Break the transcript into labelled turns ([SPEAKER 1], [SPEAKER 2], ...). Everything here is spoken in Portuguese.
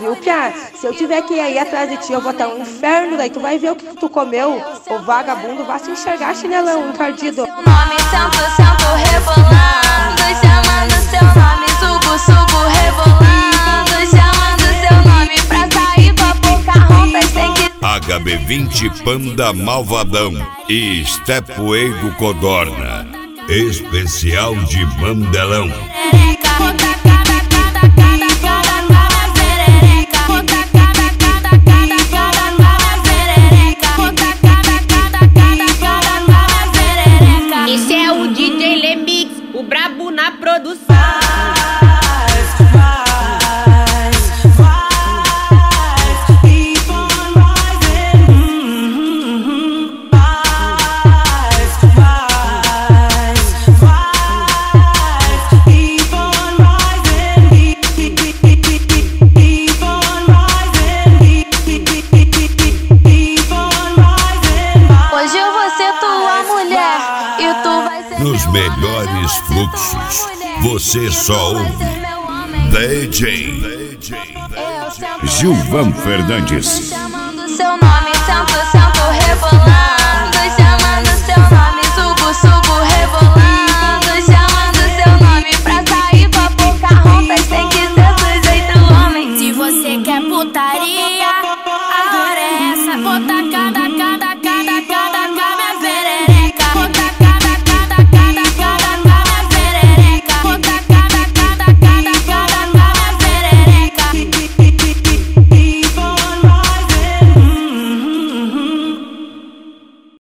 [SPEAKER 1] viu, Pia? Se eu tiver que ir aí atrás de ti, eu vou até um inferno, daí tu vai ver o que tu comeu. Ô vagabundo, vai se enxergar, chinelão encardido.
[SPEAKER 2] Seu nome, sento rebolando, chamando seu nome, subo, rebolando, chamando seu nome pra sair pra Pocahontas, tem que...
[SPEAKER 3] HB20 Panda Malvadão e Stepway do Codorna, especial de Mandelão.
[SPEAKER 4] Esse é o DJ Lemix, o brabo na produção.
[SPEAKER 2] Hoje eu vou ser tua mulher e tu vai ser
[SPEAKER 3] Nos
[SPEAKER 2] meu homem.
[SPEAKER 3] melhores fluxos, você só ouve DJ Gilvan Fernandes.
[SPEAKER 2] Chamando seu nome, sento rebolando, chamando seu nome, subo, rebolando, chamando seu nome pra sair pra Pocahontas, tem que ser sujeito homem.
[SPEAKER 4] Se você quer putaria, agora é essa, vou tacar